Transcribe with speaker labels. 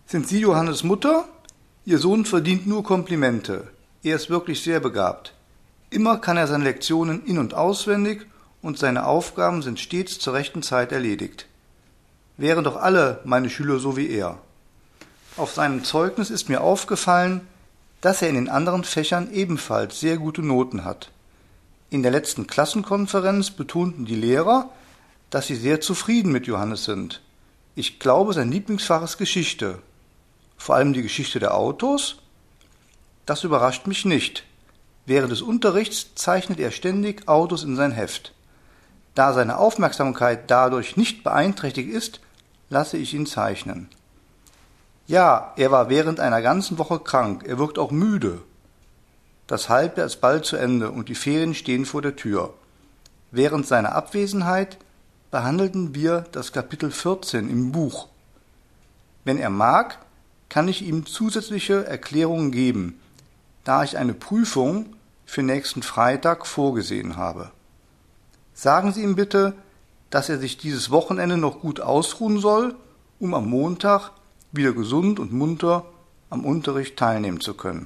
Speaker 1: Sind Sie Johannes Mutter? Ihr Sohn verdient nur Komplimente. Er ist wirklich sehr begabt. Immer kann er seine Lektionen in- und auswendig und seine Aufgaben sind stets zur rechten Zeit erledigt. Wären doch alle meine Schüler so wie er. Auf seinem Zeugnis ist mir aufgefallen, dass er in den anderen Fächern ebenfalls sehr gute Noten hat. In der letzten Klassenkonferenz betonten die Lehrer, dass sie sehr zufrieden mit Johannes sind. Ich glaube, sein Lieblingsfach ist Geschichte. Vor allem die Geschichte der Autos? Das überrascht mich nicht. Während des Unterrichts zeichnet er ständig Autos in sein Heft. Da seine Aufmerksamkeit dadurch nicht beeinträchtigt ist, lasse ich ihn zeichnen. Ja, er war während einer ganzen Woche krank, er wirkt auch müde. Das Halbjahr ist bald zu Ende und die Ferien stehen vor der Tür. Während seiner Abwesenheit behandelten wir das Kapitel 14 im Buch. Wenn er mag, kann ich ihm zusätzliche Erklärungen geben, da ich eine Prüfung für nächsten Freitag vorgesehen habe. Sagen Sie ihm bitte, dass er sich dieses Wochenende noch gut ausruhen soll, um am Montag wieder gesund und munter am Unterricht teilnehmen zu können.